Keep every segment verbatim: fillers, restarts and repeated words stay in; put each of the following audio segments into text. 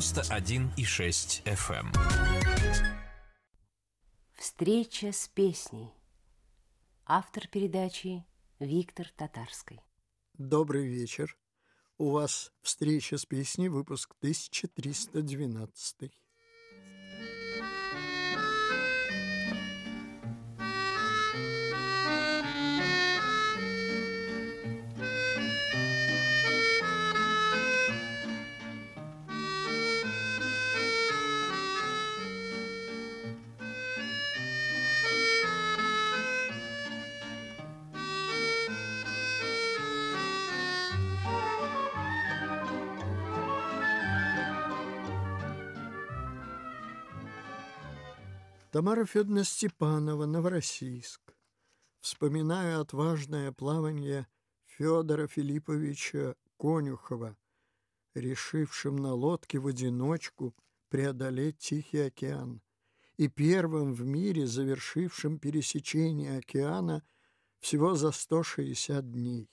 девяносто один и шесть эф эм. Встреча с песней. Автор передачи Виктор Татарский. Добрый вечер. У вас встреча с песней, выпуск тысяча триста двенадцатый. Тамара Федоровна Степанова, Новороссийск. Вспоминаю отважное плавание Федора Филипповича Конюхова, решившим на лодке в одиночку преодолеть Тихий океан и первым в мире завершившим пересечение океана всего за сто шестьдесят дней.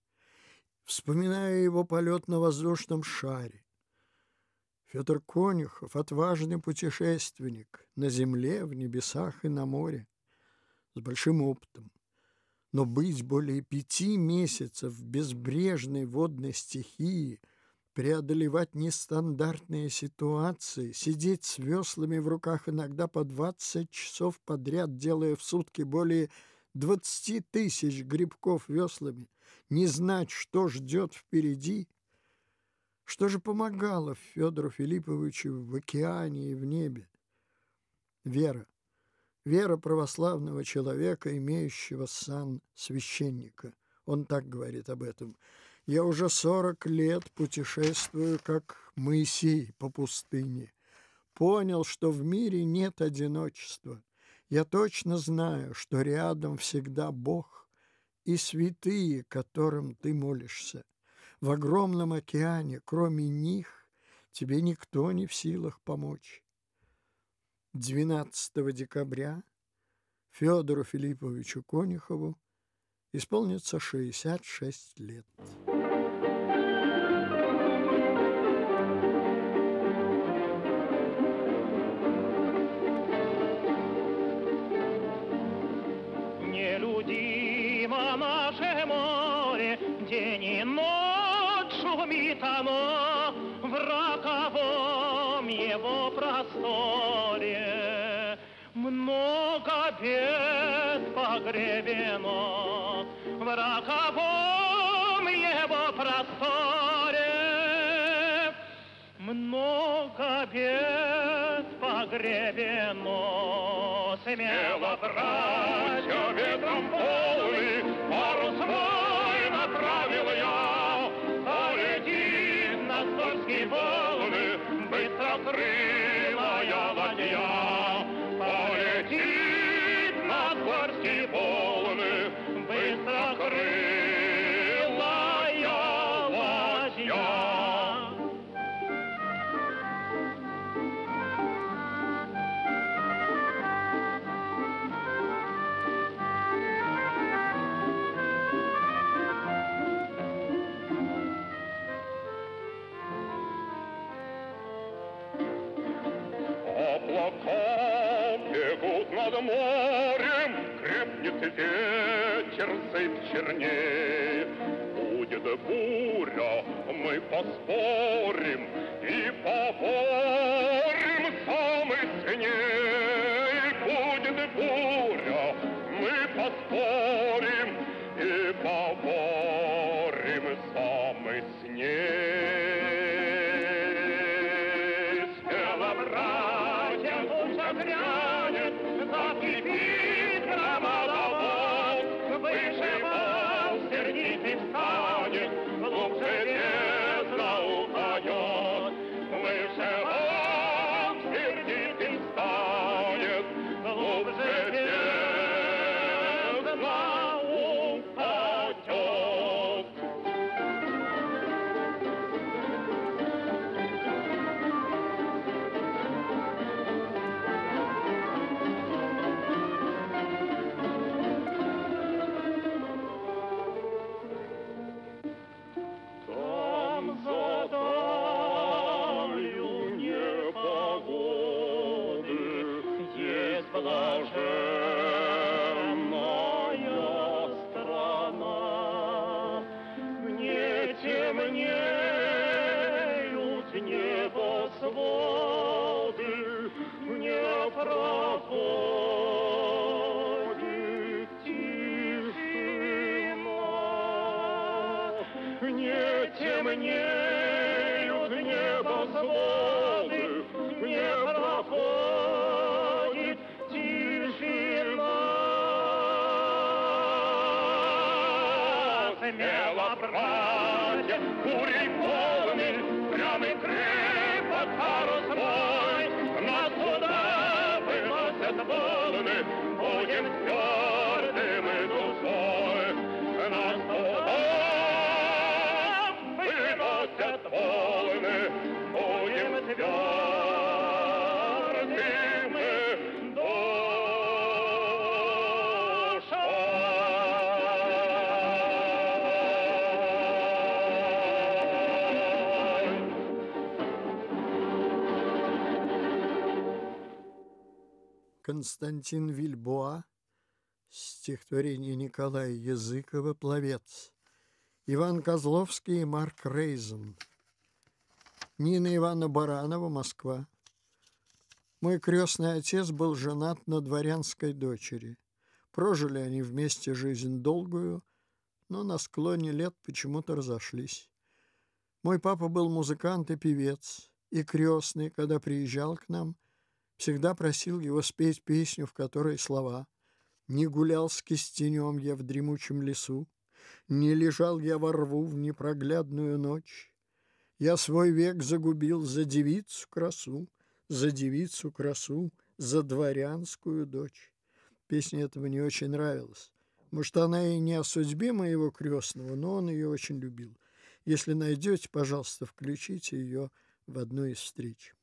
Вспоминаю его полет на воздушном шаре. Федор Конюхов — отважный путешественник на земле, в небесах и на море, с большим опытом. Но быть более пяти месяцев в безбрежной водной стихии, преодолевать нестандартные ситуации, сидеть с веслами в руках иногда по двадцать часов подряд, делая в сутки более двадцати тысяч грибков веслами, не знать, что ждет впереди. Что же помогало Федору Филипповичу в океане и в небе? Вера. Вера православного человека, имеющего сан священника. Он так говорит об этом. «Я уже сорок лет путешествую, как Моисей по пустыне. Понял, что в мире нет одиночества. Я точно знаю, что рядом всегда Бог и святые, которым ты молишься. В огромном океане, кроме них, тебе никто не в силах помочь». двенадцатого декабря Федору Филипповичу Конюхову исполнится шестьдесят шесть лет. Нелюдимо наше море, день и ночь шумит оно в роковом его просторе. Много бед погребено в роковом его просторе. Много бед погребено. Смело, братья, ветром полный парус мой направил я. Полетит на скользкие волны быстрокрылая ладья. Полетит на скользкие волны быстрокрылая ладья. Облака бегут над морем, крепнет ветер, сыпь чернеет. Будет буря, мы поспорим и поборем самый сильней. Будет буря, мы поспорим и поборем самый сильней. Грянет, закипит громадовод, выше волн сердитый встанет, глубже бездна упадет. Выше волн сердитый встанет, глубже бездна не темнеют небосводы, не проходит тишина. Смело, братья, бурей полны, прямый крепок парус мой, нас туда выносят волны, будем твердым и душой. Нас туда выносят волны, будем твердым и Константин Вильбоа, стихотворение Николая Языкова «Пловец», Иван Козловский и Марк Рейзен, Нина Ивановна Баранова, Москва. Мой крестный отец был женат на дворянской дочери. Прожили они вместе жизнь долгую, но на склоне лет почему-то разошлись. Мой папа был музыкант и певец, и крестный, когда приезжал к нам, всегда просил его спеть песню, в которой слова: «Не гулял с кистенем я в дремучем лесу, не лежал я во рву в непроглядную ночь. Я свой век загубил за девицу красу, за девицу красу, за дворянскую дочь». Песня эта мне очень нравилась. Может, она и не о судьбе моего крестного, но он ее очень любил. Если найдете, пожалуйста, включите ее в одну из встреч.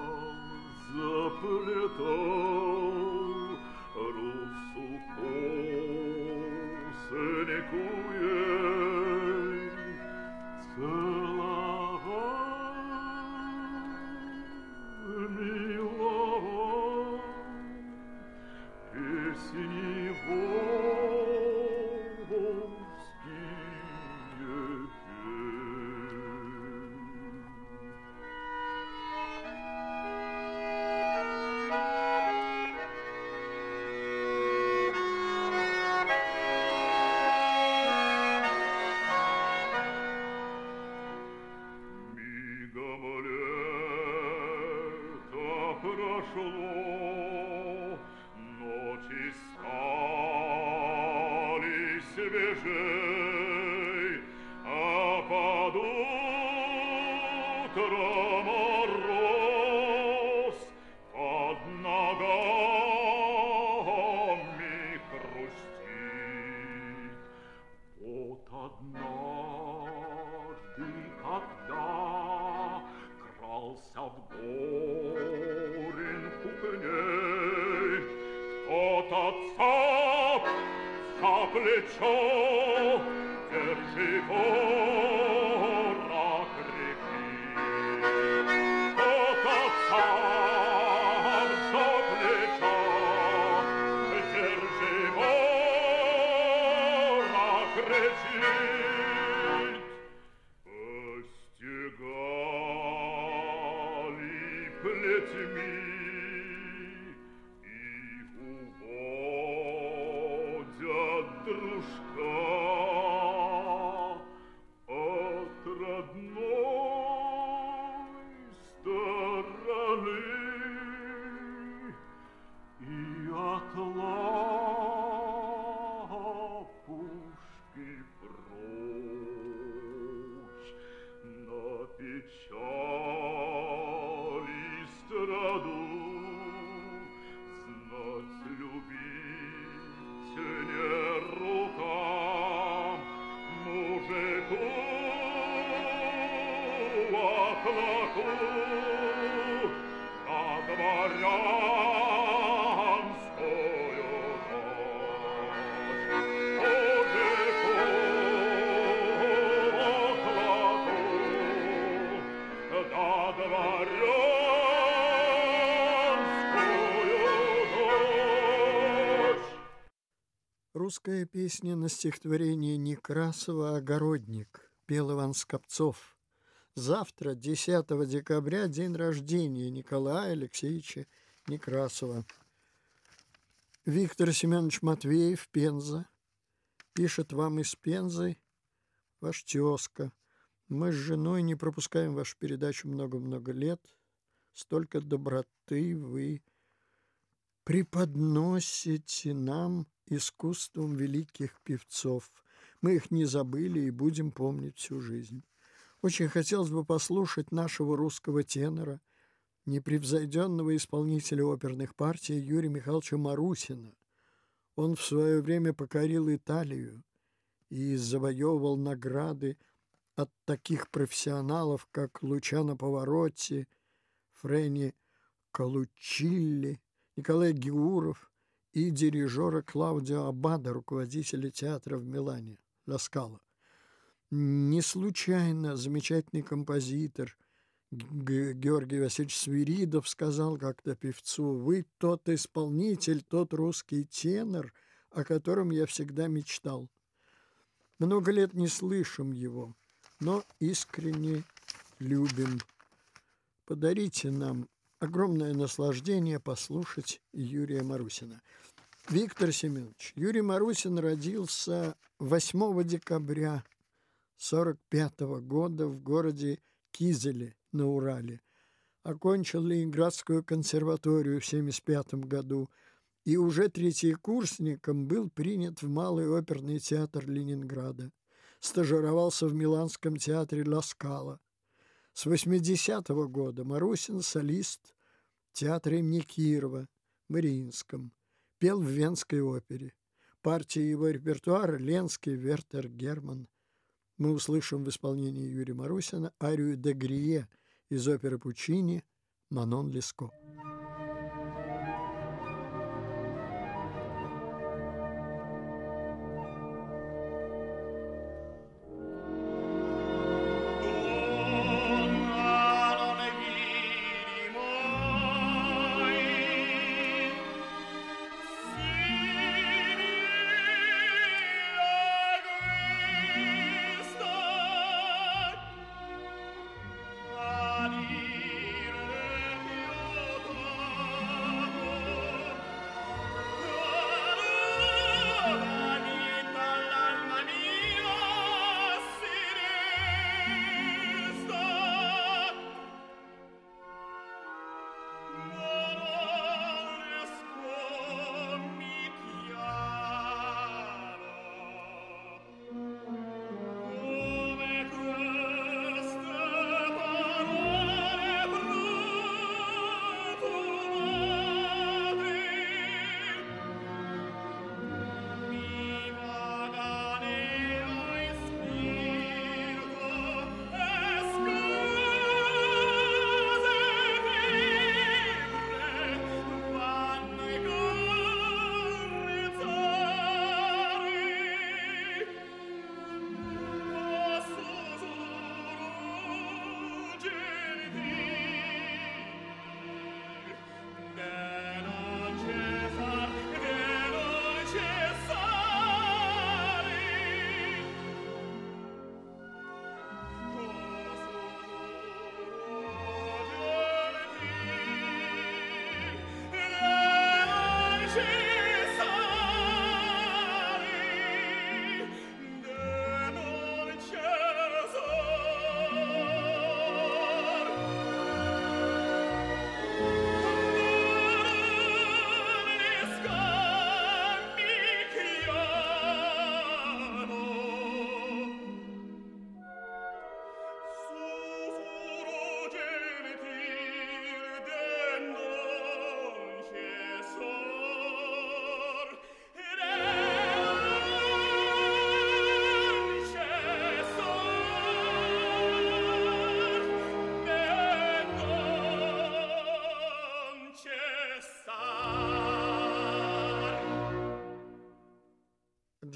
заплетал русу. прошло, ночи стали свежей, а под утром мороз под ногами хрустит. Вот однажды, когда крался в горенку к ней, кто-то цап за плечо, держи ворог реки. Кто-то цап за плечо, держи ворог реки. Постигали плетьми и уводят дружка от родной стороны и от лапушки прочь на печали страду. Знать любить не рукам мужику, а клоку, а дворянскую дочь. Мужику, а клоку, да дворянскую дочь. Русская песня на стихотворение Некрасова «Огородник» пел Иван Скопцов. Завтра, десятого декабря, день рождения Николая Алексеевича Некрасова. Виктор Семенович Матвеев, Пенза, пишет вам из Пензы ваш тезка. Мы с женой не пропускаем вашу передачу много-много лет. Столько доброты вы преподносите нам искусством великих певцов. Мы их не забыли и будем помнить всю жизнь. Очень хотелось бы послушать нашего русского тенора, непревзойденного исполнителя оперных партий Юрия Михайловича Марусина. Он в свое время покорил Италию и завоевывал награды от таких профессионалов, как Лучано Паваротти, Френи Колучилли, Николай Геуров и дирижера Клаудио Аббадо, руководителя театра в Милане, Ла Скала. Не случайно замечательный композитор Георгий Васильевич Свиридов сказал как-то певцу: «Вы тот исполнитель, тот русский тенор, о котором я всегда мечтал». Много лет не слышим его, но искренне любим. Подарите нам огромное наслаждение послушать Юрия Марусина. Виктор Семенович, Юрий Марусин родился восьмого декабря сорок пятого года в городе Кизеле на Урале. Окончил Ленинградскую консерваторию в семьдесят пятом году и уже третьекурсником был принят в Малый оперный театр Ленинграда. Стажировался в Миланском театре Ла Скала. С восьмидесятого года Марусин солист театра имени Кирова, Мариинском. Пел в Венской опере. Партии его репертуара Ленский, Вертер, Герман. Мы услышим в исполнении Юрия Марусина арию «Де Грие» из оперы Пуччини «Манон Леско». Adire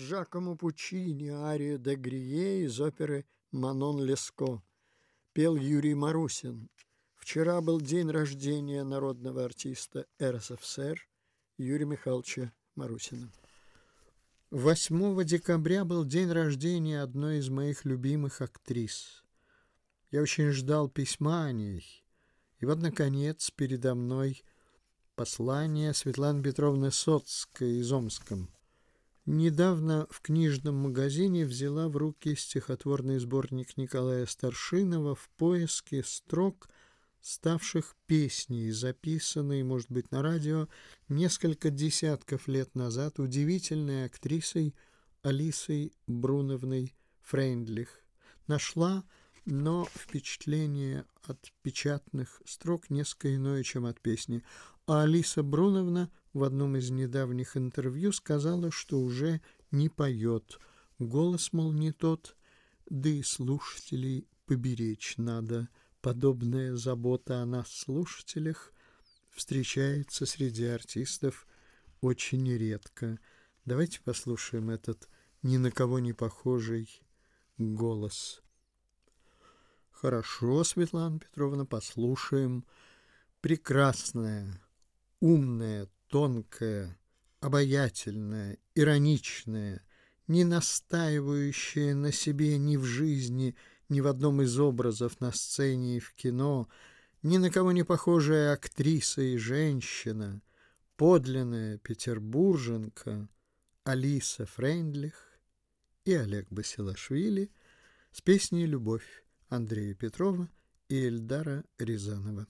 Джакомо Пуччини арию де Грие из оперы «Манон Леско». Пел Юрий Марусин. Вчера был день рождения народного артиста эр эс эф эс эр Юрия Михайловича Марусина. восьмого декабря был день рождения одной из моих любимых актрис. Я очень ждал письма о ней. И вот, наконец, передо мной послание Светланы Петровны Соцкой из Омска. Недавно в книжном магазине взяла в руки стихотворный сборник Николая Старшинова «В поиске строк, ставших песней», записанной, может быть, на радио несколько десятков лет назад удивительной актрисой Алисой Бруновной Фрейндлих. Нашла, но впечатление от печатных строк несколько иное, чем от песни. А Алиса Бруновна в одном из недавних интервью сказала, что уже не поет. Голос, мол, не тот, да и слушателей поберечь надо. Подобная забота о нас, слушателях, встречается среди артистов очень редко. Давайте послушаем этот ни на кого не похожий голос. Хорошо, Светлана Петровна, послушаем. Прекрасная, умная, тонкая, обаятельная, ироничная, не настаивающая на себе ни в жизни, ни в одном из образов на сцене и в кино, ни на кого не похожая актриса и женщина, подлинная петербурженка Алиса Фрейндлих и Олег Басилашвили с песней «Любовь» Андрея Петрова и Эльдара Рязанова.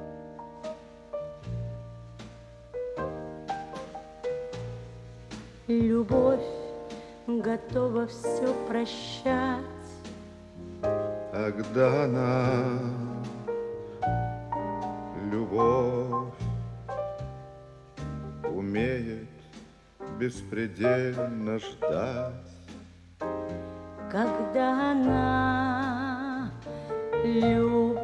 Любовь готова все прощать, когда она, любовь, умеет беспредельно ждать. Когда она, любовь,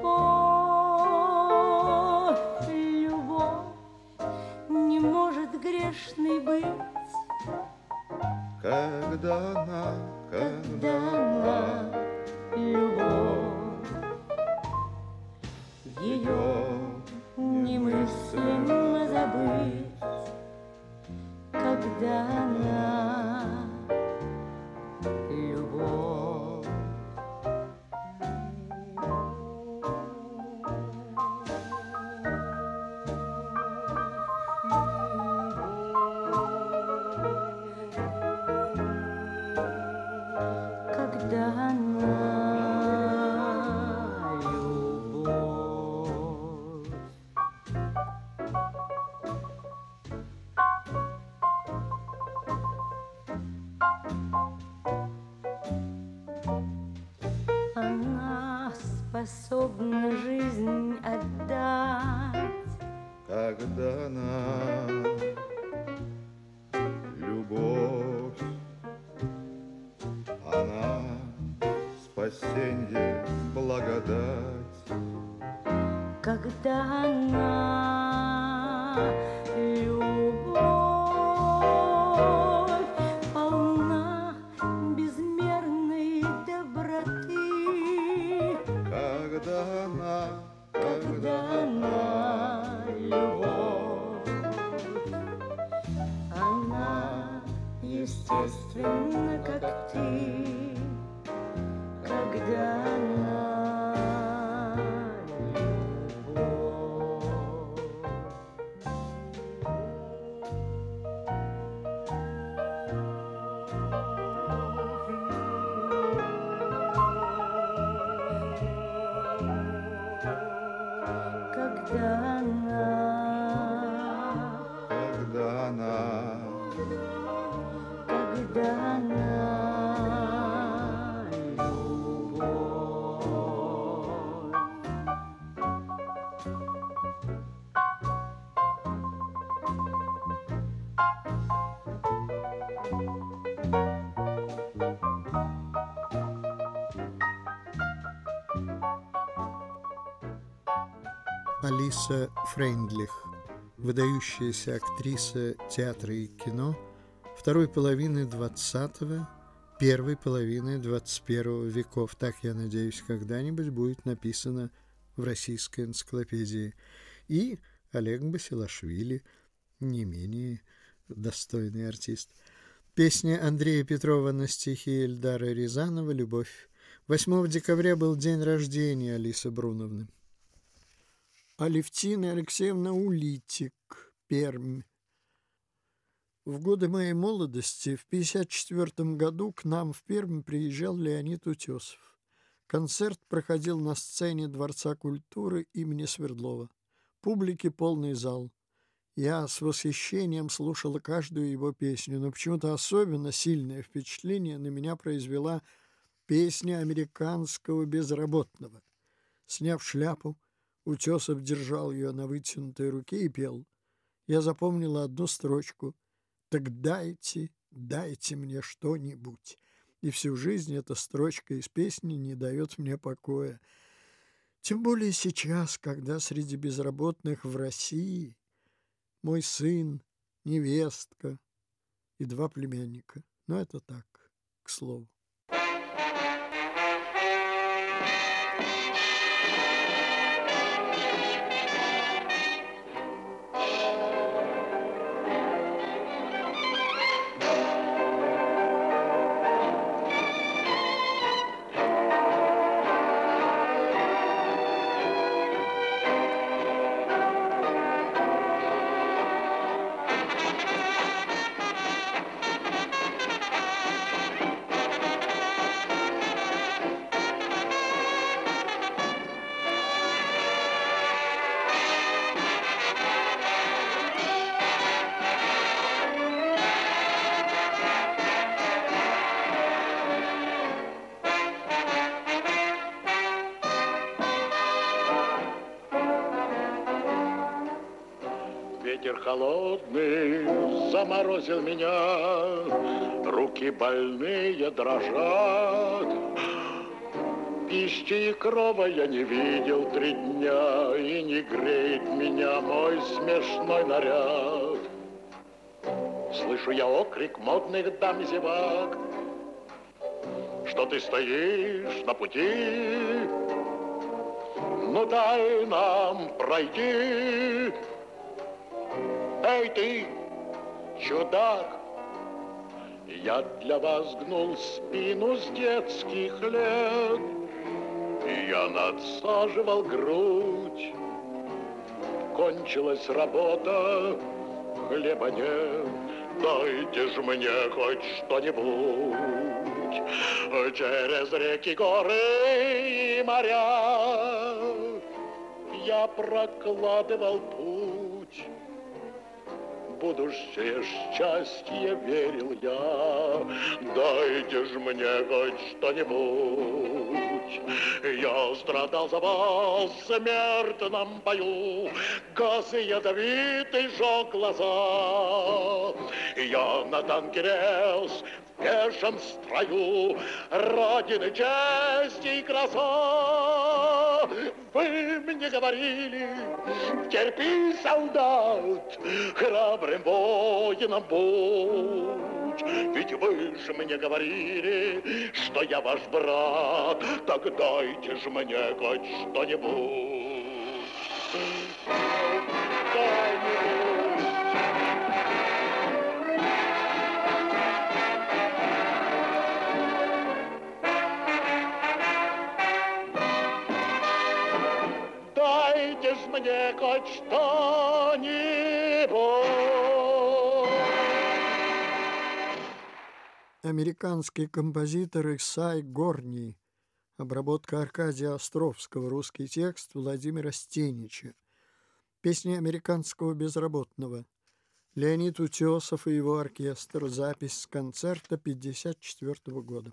любовь, не может грешной быть. Когда она, когда она, любовь, ее немыслимо забыть. Когда она, любовь. Когда она, любовь. Она способна жизнь отдать. когда она, любовь, она спасенье, благодать. Когда она, любовь, полна безмерной доброты. Когда она, Когда она, любовь, она естественна, как ты. Когда она, когда она, когда она, когда она, любовь. Алиса Фрейндлих, выдающаяся актриса театра и кино, второй половины двадцатого, первой половины двадцать первого веков. Так, я надеюсь, когда-нибудь будет написано в российской энциклопедии. И Олег Басилашвили, не менее достойный артист. Песня Андрея Петрова на стихи Эльдара Рязанова «Любовь». восьмого декабря был день рождения Алисы Бруновны. Алевтина Алексеевна Улитик, Пермь. В годы моей молодости, в пятьдесят четвёртом году, к нам в Пермь приезжал Леонид Утесов. Концерт проходил на сцене Дворца культуры имени Свердлова. Публики полный зал. Я с восхищением слушала каждую его песню, но почему-то особенно сильное впечатление на меня произвела песня американского безработного. Сняв шляпу, Утесов держал ее на вытянутой руке и пел. Я запомнила одну строчку: «Так дайте, дайте мне что-нибудь». И всю жизнь эта строчка из песни не дает мне покоя. Тем более сейчас, когда среди безработных в России мой сын, невестка и два племянника. Но это так, к слову. Ветер холодный заморозил меня, руки больные дрожат. Пищи и крова я не видел три дня, и не греет меня мой смешной наряд. Слышу я окрик модных дам и зевак, что ты стоишь на пути, ну дай нам пройти. Эй ты, чудак, я для вас гнул спину с детских лет, и я надсаживал грудь. Кончилась работа, хлеба нет, дайте ж мне хоть что-нибудь. Через реки, горы и моря я прокладывал путь. Будущее счастье верил я, дайте ж мне хоть что-нибудь. Я страдал за вас в смертном бою, газы ядовитый жег глаза. Я на танке рез в пешем строю, Родины честь и краса. Вы мне говорили, терпи, солдат, храбрым воином будь. Ведь вы же мне говорили, что я ваш брат, так дайте же мне хоть что-нибудь. Дайте ж мне хоть что-нибудь. Американский композитор Исай Горний. Обработка Аркадия Островского. Русский текст Владимира Стенича. Песни американского безработного. Леонид Утесов и его оркестр. Запись с концерта пятьдесят четвёртого года.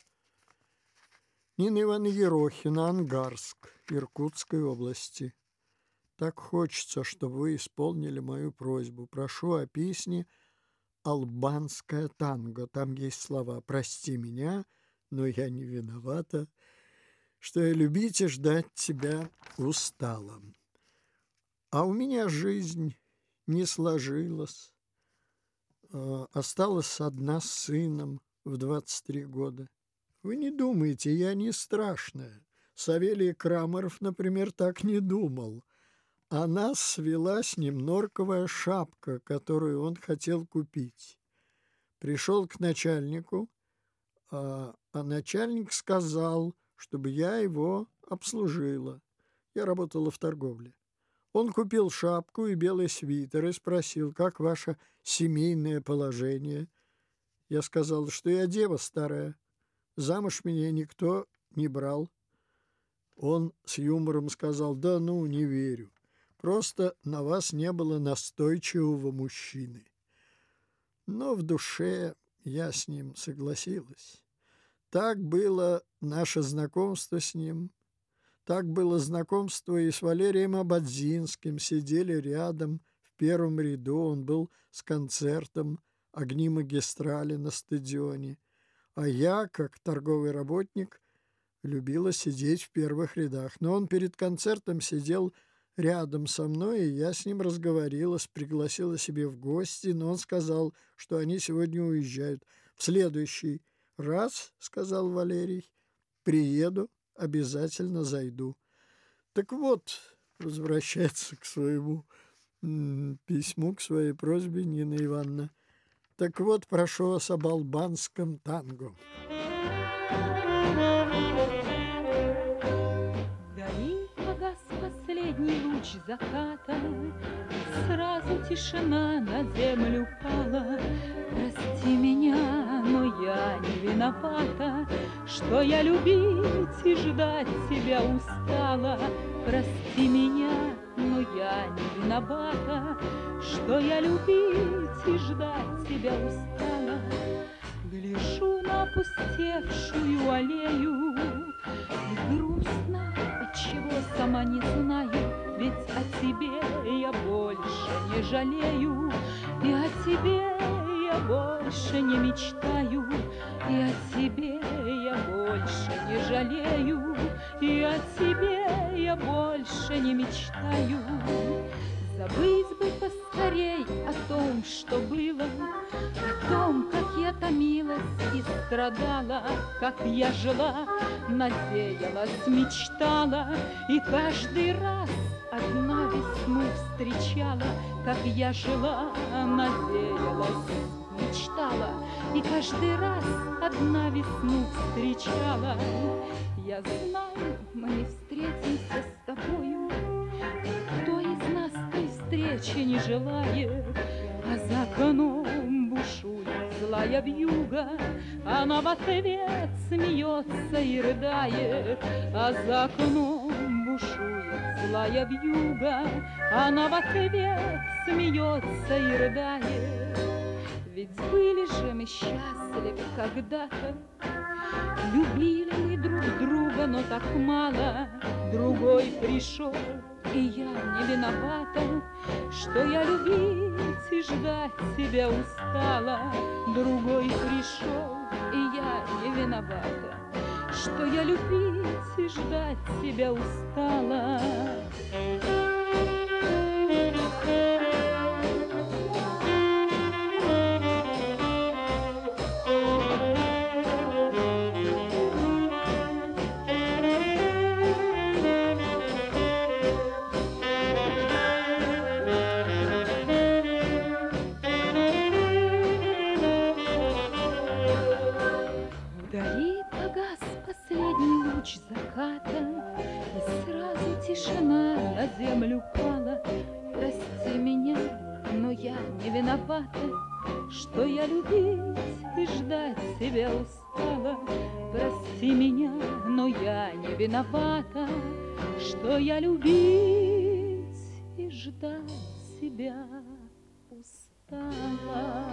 Нина Ивановна Ерохина, Ангарск, Иркутской области. Так хочется, чтобы вы исполнили мою просьбу. Прошу о песне «Албанское танго». Там есть слова «Прости меня, но я не виновата, что я любить и ждать тебя устала. А у меня жизнь не сложилась. э, осталась одна с сыном в двадцать три года. Вы не думайте, я не страшная. Савелий Крамаров, например, так не думал. А нас свела с ним норковая шапка, которую он хотел купить. Пришел к начальнику, а, а начальник сказал, чтобы я его обслужила. Я работала в торговле. Он купил шапку и белый свитер и спросил, как ваше семейное положение. Я сказала, что я дева старая, замуж меня никто не брал. Он с юмором сказал, да ну, не верю, просто на вас не было настойчивого мужчины. Но в душе я с ним согласилась. Так было наше знакомство с ним, так было знакомство и с Валерием Ободзинским, сидели рядом в первом ряду, он был с концертом «Огни магистрали» на стадионе, а я, как торговый работник, любила сидеть в первых рядах. Но он перед концертом сидел рядом со мной, и я с ним разговорилась, пригласила себе в гости, но он сказал, что они сегодня уезжают. В следующий раз, сказал Валерий, приеду, обязательно зайду. Так вот, возвращается к своему м, письму, к своей просьбе Нина Ивановна. Так вот, прошу вас об албанском танго. Вдали погас последний луч заката, сразу тишина на землю пала. Прости меня, но я не виновата, что я любить и ждать тебя устала. Прости меня, но я не виновата, что я любить и ждать тебя устала. Гляжу на опустевшую аллею, и грустно, отчего сама не знаю, ведь о тебе я больше не жалею, и о тебе я больше не мечтаю, и о тебе я больше не жалею, и о тебе я больше не мечтаю. Забыть бы поскорей о том, что было, о том, как я томилась и страдала, как я жила, надеялась, мечтала, и каждый раз одна весну встречала, как я жила, надеялась, мечтала, и каждый раз одна весну встречала. Я знаю, мы не встретимся с тобою, кто из нас той встречи не желает, а за окном бушует злая вьюга, она в ответ смеется и рыдает, а за окном бушует злая вьюга, она в ответ смеется и рыдает. Ведь были же мы счастливы когда-то, любили мы друг друга, но так мало. Другой пришел, и я не виновата, что я любить и ждать тебя устала. Другой пришел, и я не виновата, что я любить и ждать тебя устала. И сразу тишина на землю пала. Прости меня, но я не виновата, что я любить и ждать тебя устала. Прости меня, но я не виновата, что я любить и ждать тебя устала.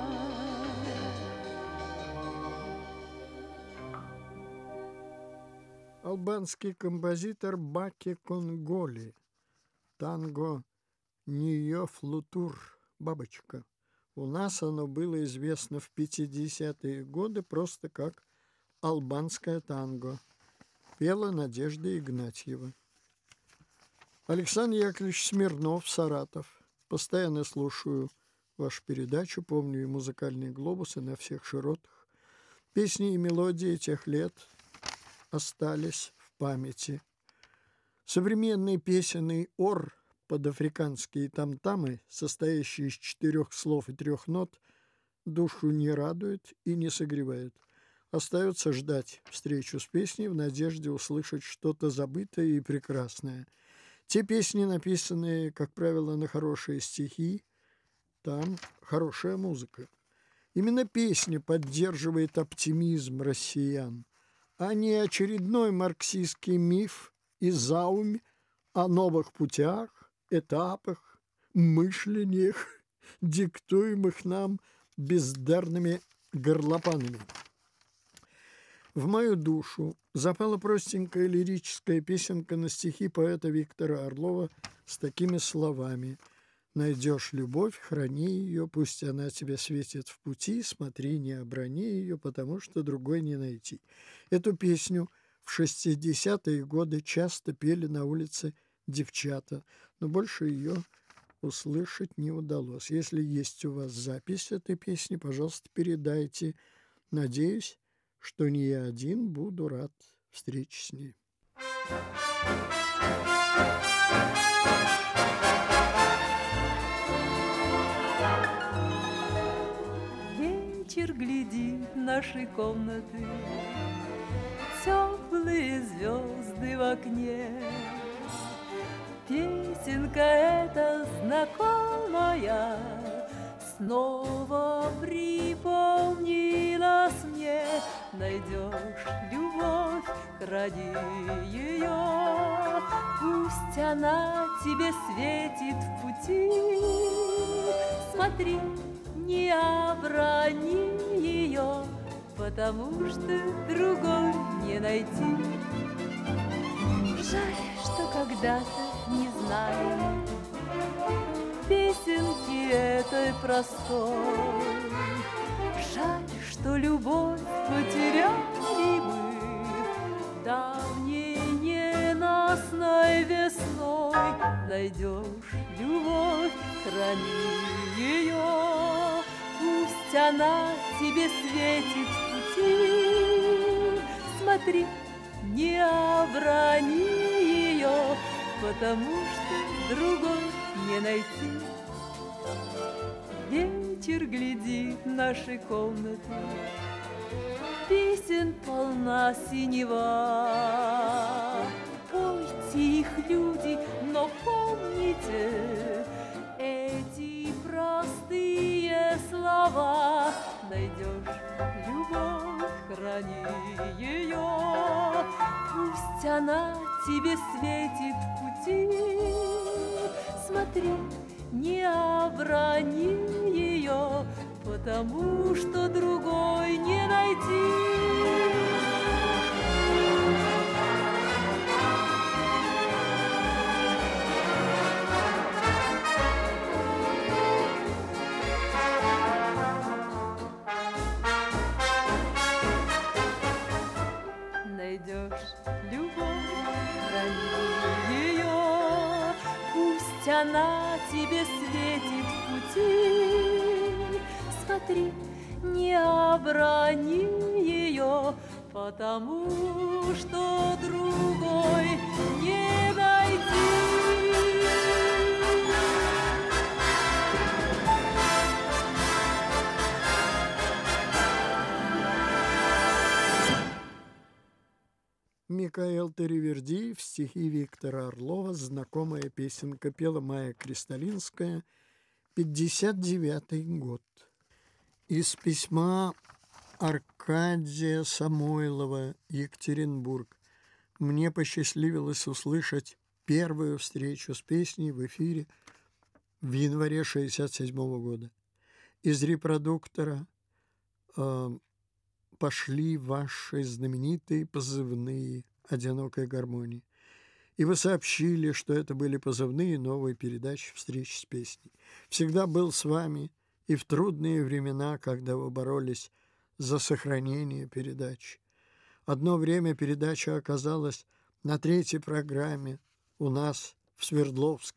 Албанский композитор Баки Конголи. Танго «Ньо флутур» «Бабочка». У нас оно было известно в пятидесятые годы просто как албанское танго. Пела Надежда Игнатьева. Александр Яковлевич Смирнов, Саратов. Постоянно слушаю вашу передачу, помню и музыкальные глобусы на всех широтах. Песни и мелодии тех лет остались в памяти. Современный песенный ор под африканские там-тамы, состоящий из четырех слов и трех нот, душу не радует и не согревает. Остается ждать встречу с песней в надежде услышать что-то забытое и прекрасное. Те песни, написанные, как правило, на хорошие стихи, там хорошая музыка. Именно песня поддерживает оптимизм россиян, а не очередной марксистский миф и заумь о новых путях, этапах, мышлениях, диктуемых нам бездарными горлопанами. В мою душу запала простенькая лирическая песенка на стихи поэта Виктора Орлова с такими словами: «Найдешь любовь, храни ее, пусть она тебе светит в пути, смотри, не оброни ее, потому что другой не найти». Эту песню в шестидесятые годы часто пели на улице девчата, но больше ее услышать не удалось. Если есть у вас запись этой песни, пожалуйста, передайте. Надеюсь, что не я один буду рад встрече с ней. Вечер глядит в наши комнаты, теплые звезды в окне. Песенка эта знакомая снова припомнилась мне. Найдешь любовь, храни ее, пусть она тебе светит в пути. Смотри, не оброни ее, потому что другой не найти. Жаль, что когда-то не знали песенки этой простой. Жаль, что любовь потеряли мы давней ненастной весной. Найдешь любовь, храни ее, пусть она тебе светит в пути. Смотри, не оброни ее, потому что другой не найти. Вечер глядит в наши комнаты, песен полна синева. Пойте их, люди, но помните эти простые слова. Найдешь любовь, храни ее, пусть она тебе светит в пути. Смотри, не оброни ее, потому что другой не найти. Найдешь любовь, храни ее, пусть она тебе светит в пути. Смотри, не оброни ее, потому что другой не найти. Микаэл Таривердиев, стихи Виктора Орлова, знакомая песенка, пела Майя Кристалинская, пятьдесят девятый год. Из письма Аркадия Самойлова, Екатеринбург. Мне посчастливилось услышать первую встречу с песней в эфире в январе шестьдесят седьмого года. Из репродуктора э, пошли ваши знаменитые позывные «Одинокая гармония». И вы сообщили, что это были позывные новой передачи «Встречи с песней». Всегда был с вами и в трудные времена, когда вы боролись за сохранение передачи. Одно время передача оказалась на третьей программе у нас в Свердловске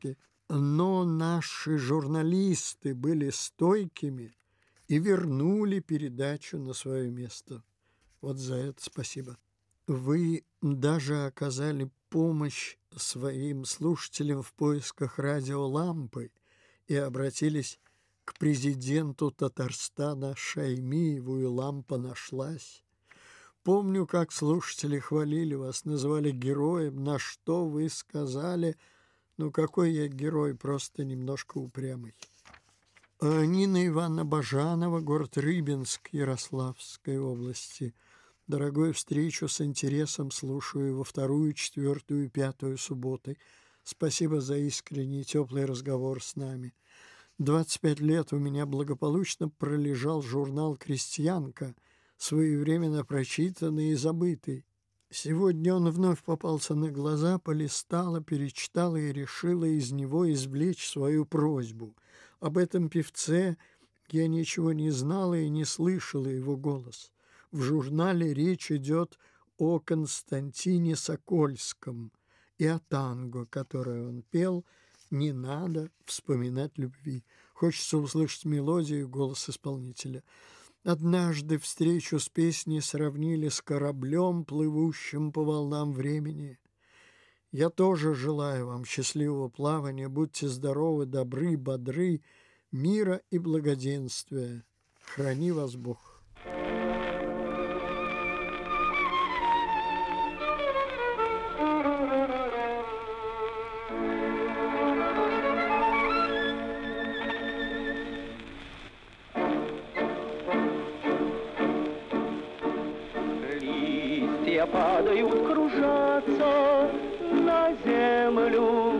Но наши журналисты были стойкими и вернули передачу на свое место. Вот за это спасибо. Вы даже оказали помощь своим слушателям в поисках радиолампы и обратились к президенту Татарстана Шаймиеву, и лампа нашлась. Помню, как слушатели хвалили вас, называли героем, на что вы сказали: ну какой я герой, просто немножко упрямый. А Нина Ивановна Бажанова, город Рыбинск, Ярославской области. Дорогую встречу, с интересом слушаю во вторую, четвертую и пятую субботы. Спасибо за искренний теплый разговор с нами. двадцать пять лет у меня благополучно пролежал журнал «Крестьянка», своевременно прочитанный и забытый. Сегодня он вновь попался на глаза, полистала, перечитала и решила из него извлечь свою просьбу. Об этом певце я ничего не знала и не слышала его голос. В журнале речь идет о Константине Сокольском и о танго, которое он пел «Не надо вспоминать любви». Хочется услышать мелодию и голос исполнителя. Однажды встречу с песней сравнили с кораблем, плывущим по волнам времени. Я тоже желаю вам счастливого плавания. Будьте здоровы, добры, бодры, мира и благоденствия. Храни вас Бог. Падают, кружатся, на землю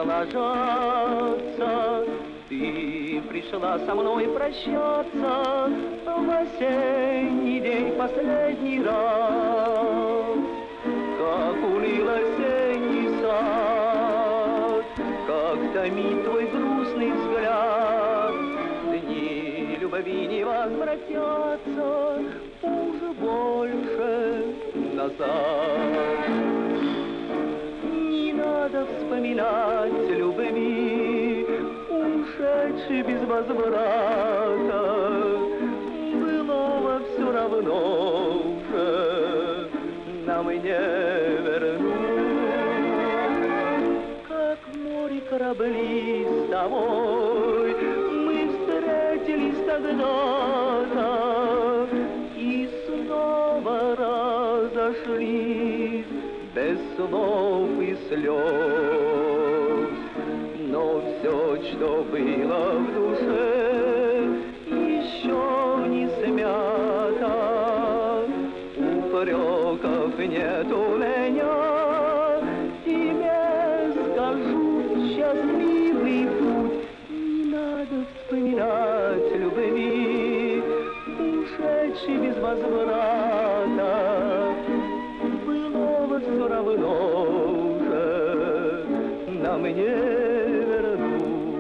ложатся. Ты пришла со мной прощаться в осенний день последний раз. Как уныл осенний сад, как томит твой грустный взгляд. Дни любви не возвратятся уже больше назад. Не надо вспоминать любви, ушедшей без возврата. Былого все равно уже нам и не вернуть. Как в море корабли с тобой мы встретились тогда-то и снова разошлись без слов и слез. Но все, что было в душе, еще не смято. Упреков нет у меня, тебе скажу счастливый путь. Не надо вспоминать любви, ушедшей без возврата. Былого все равно уже нам не вернуть.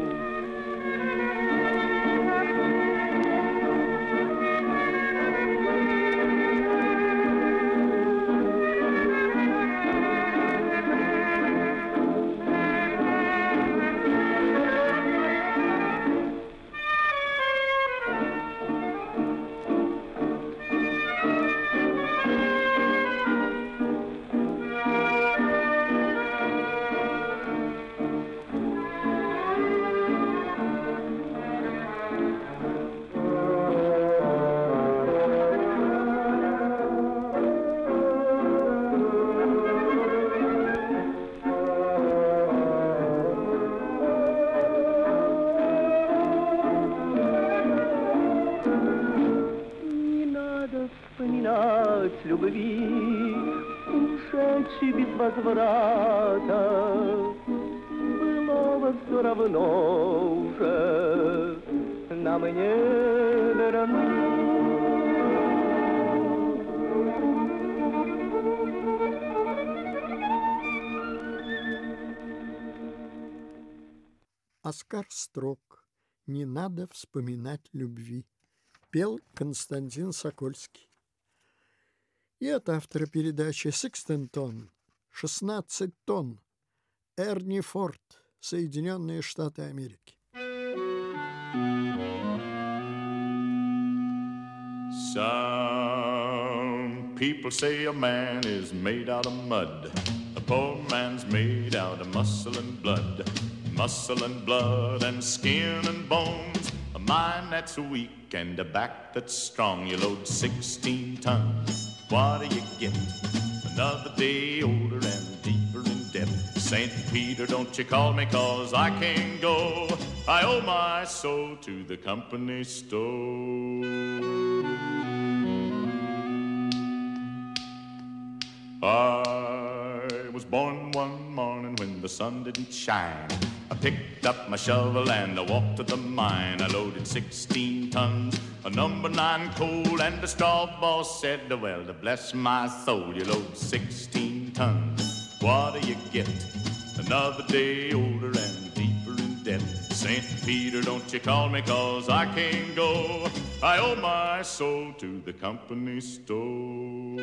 Любви, ушедшей без возврата, былого все равно уже нам не вернуть. Оскар Строк. Не надо вспоминать любви. Пел Константин Сокольский. И от автора передачи «Сикстен тонн», шестнадцать тонн, Эрни Форд, Соединенные Штаты Америки. Some people say a man is made out of mud. A poor man's made out of muscle and blood. Muscle and blood and skin and bones. A mind that's weak and a back that's strong. You load sixteen tons. What do you get? Another day older and deeper in debt. Saint Peter, don't you call me, cause I can't go. I owe my soul to the company store. I was born one morning when the sun didn't shine. I picked up my shovel and I walked to the mine. I loaded sixteen tons of number nine coal, and the straw boss said, well, to bless my soul, you load sixteen tons. What do you get? Another day older and deeper in debt. Saint Peter, don't you call me, cause I can't go. I owe my soul to the company store.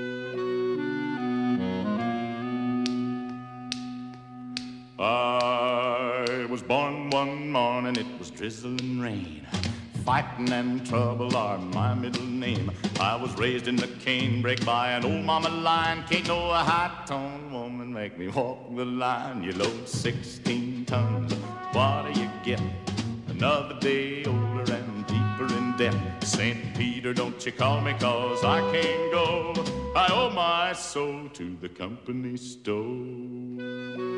I was born one morning, it was drizzling rain. Fighting and trouble are my middle name. I was raised in the canebrake by an old mama lion. Can't no high-toned woman make me walk the line. You load sixteen tons, what do you get? Another day older and deeper in debt. Saint Peter, don't you call me, cause I can't go. I owe my soul to the company store.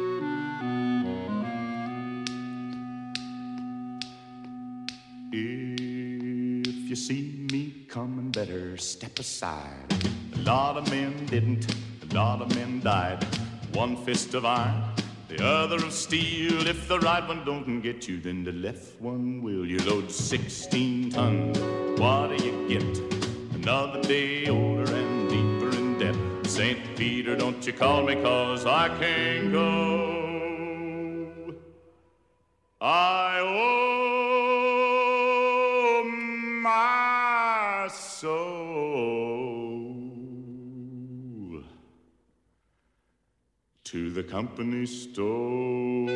If you see me coming, better step aside. A lot of men didn't, a lot of men died. One fist of iron, the other of steel. If the right one don't get you, then the left one will. You load sixteen tons, what do you get? Another day older and deeper in debt. Saint Peter, don't you call me, cause I can't go. I owe my soul to the company store.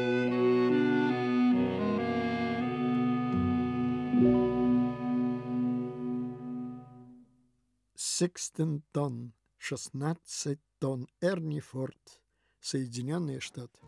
Sixteen тонн, шестнадцать тонн. Эрни Форд, Соединенные Штаты.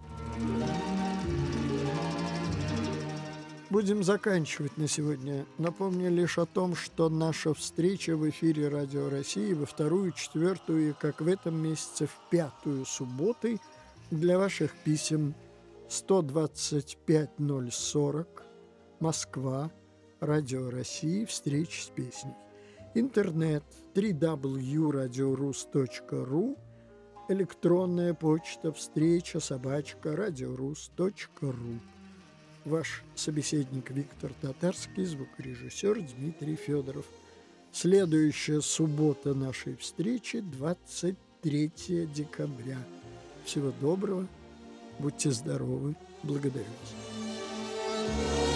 Будем заканчивать на сегодня. Напомню лишь о том, что наша встреча в эфире Радио России во вторую, четвертую и, как в этом месяце, в пятую субботы для ваших писем сто двадцать пять ноль сорок, Москва, Радио России, встреча с песней. Интернет дабл ю дабл ю точка радиорус точка ру, электронная почта встреча собачка радиорус точка ру. Ваш собеседник Виктор Татарский, звукорежиссер Дмитрий Федоров. Следующая суббота нашей встречи двадцать третьего декабря. Всего доброго, будьте здоровы, благодарю вас.